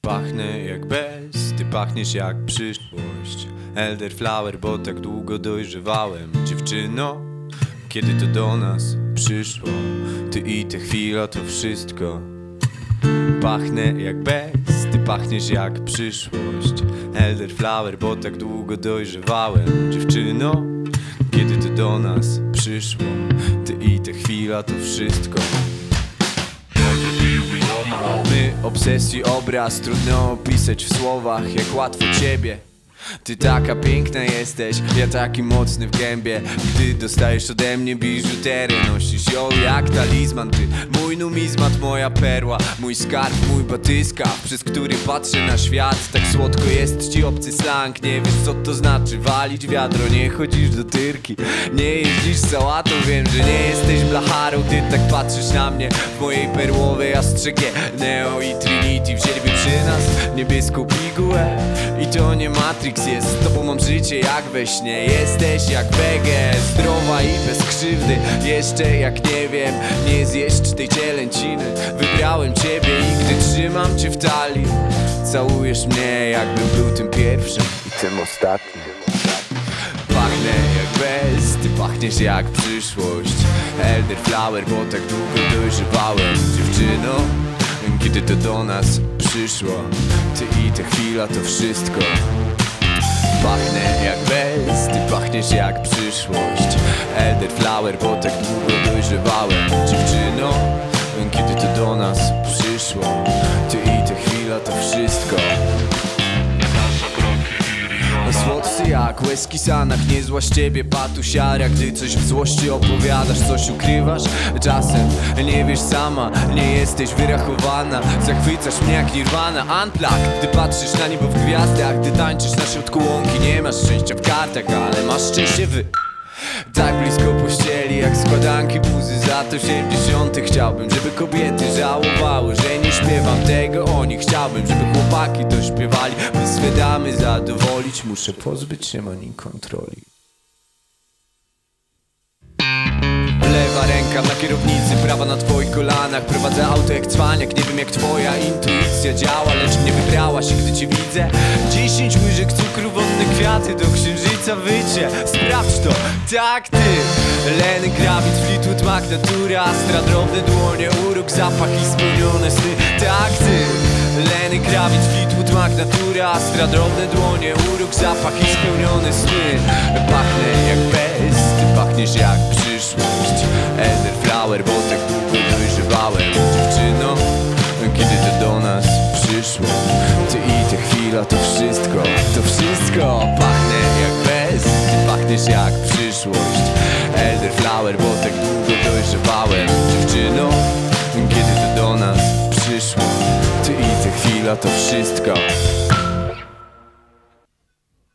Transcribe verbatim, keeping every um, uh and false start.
Pachnę jak bez, ty pachniesz jak przyszłość. Elderflower, bo tak długo dojrzewałem. Dziewczyno, kiedy to do nas przyszło, ty i te chwila, to wszystko. Pachnę jak bez, ty pachniesz jak przyszłość. Elderflower, bo tak długo dojrzewałem. Dziewczyno, kiedy to do nas przyszło, ty i te chwila, to wszystko. My, obsesji, obraz, trudno opisać w słowach, jak łatwo ciebie. Ty taka piękna jesteś, ja taki mocny w gębie. Gdy dostajesz ode mnie biżuterię, nosisz ją jak talizman. Ty, mój numizmat, moja perła, mój skarb, mój batyskaw, przez który patrzę na świat. Tak słodko jest ci obcy slang, nie wiesz co to znaczy walić wiadro. Nie chodzisz do tyrki, nie jeździsz sałatą. Wiem, że nie jesteś blacharą, ty tak patrzysz na mnie w mojej perłowej astrzegie. Neo i Trinity wzięliby przy nas niebieską pigułę. I to nie Matrix jest, z tobą mam życie jak we śnie. Jesteś jak wege, zdrowa i bez krzywdy. Jeszcze jak nie wiem, nie zjeść tej cielęciny. Wybrałem ciebie i gdy trzymam cię w talii, całujesz mnie jakbym był tym pierwszym i tym ostatnim. Pachnę jak bez, ty pachniesz jak przyszłość. Elderflower, bo tak długo dojrzewałem. Dziewczyno, kiedy to do nas przyszło, ty i ta chwila, to wszystko. Pachnę jak bez, ty pachniesz jak przyszłość. Elderflower, bo tak długo dojrzewałem. Dziewczyno, kiedy to do nas przyszło, ty i ta chwila, to wszystko. Słodcy jak whisky sanach, niezła z ciebie patusiara. Gdy coś w złości opowiadasz, coś ukrywasz czasem, nie wiesz sama, nie jesteś wyrachowana. Zachwycasz mnie jak Nirvana Unplugged, gdy patrzysz na niebo w gwiazdy. A gdy tańczysz na środku łąki, nie masz szczęścia w kartach, ale masz szczęście wy. Tak blisko pościeli jak składanki buzy z lat osiemdziesiątych. Chciałbym, żeby kobiety żałowały, że nie śpiewam tego o nich. Chciałbym, żeby chłopaki to śpiewali, by swe damy zadowolić. Muszę pozbyć się manii kontroli. Lewa ręka na kierownicy, prawa na twoich kolanach. Prowadzę auto jak cwaniak, nie wiem jak twoja intuicja działa, lecz mnie wybrałaś i gdy cię widzę, dziesięć łyżek cukru, wodne kwiaty, do księżyca wycie. Sprawdź to, tak ty. Lenny Kravitz, Fleetwood Mac, natura, Astra, drobne dłonie, urok, zapach i spełnione sny. Tak ty. Lenny Kravitz, Fleetwood Mac, natura, Astra, drobne dłonie, urok, zapach i spełnione sny. Pachnę jak bez, ty pachniesz jak przyszłość. Elderflower, bo tak długo dojrzewałem. Dziewczyno, kiedy to do nas przyszło, ty i ta chwila, to wszystko, to wszystko. Pachnę jak bez, ty pachniesz jak przyszłość. Elderflower, bo tak długo dojrzewałem. Dziewczyno, kiedy to do nas przyszło, ty i ta chwila, to wszystko.